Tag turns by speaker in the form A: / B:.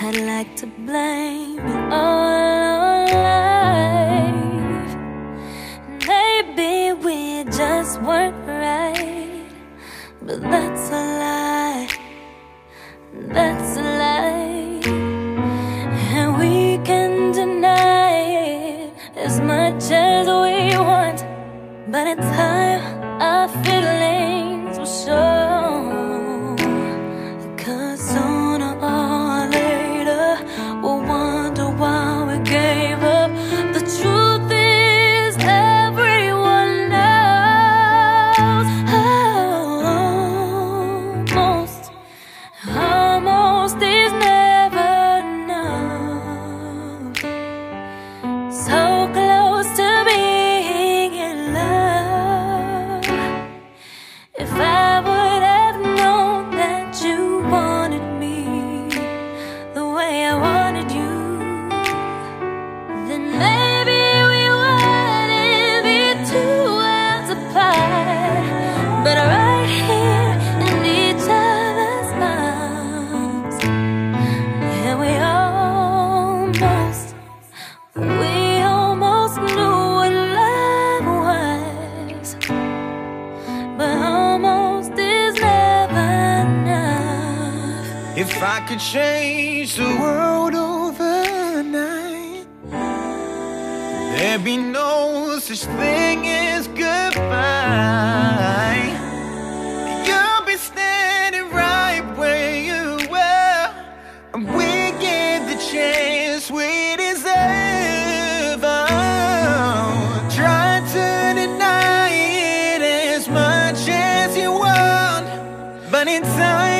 A: I'd like to blame it all on life. Maybe we just weren't right, but that's a lie. That's a lie. And we can deny it as much as we want, but in time our feelings will show. 'Cause sooner or later we'll wonder why we gave up. The truth is everyone knows. Almost is never enough. So close to being in love. If I would have known that you wanted me the way I wanted you, then maybe we wouldn't be 2 worlds apart, but right here in each other's arms. And we almost knew what love was, but almost is never enough.
B: If I could change the world overnight, there'd be no such thing as goodbye. You'll be standing right where you were, and we get the chance we deserve. Oh, try to deny it as much as you want, but in time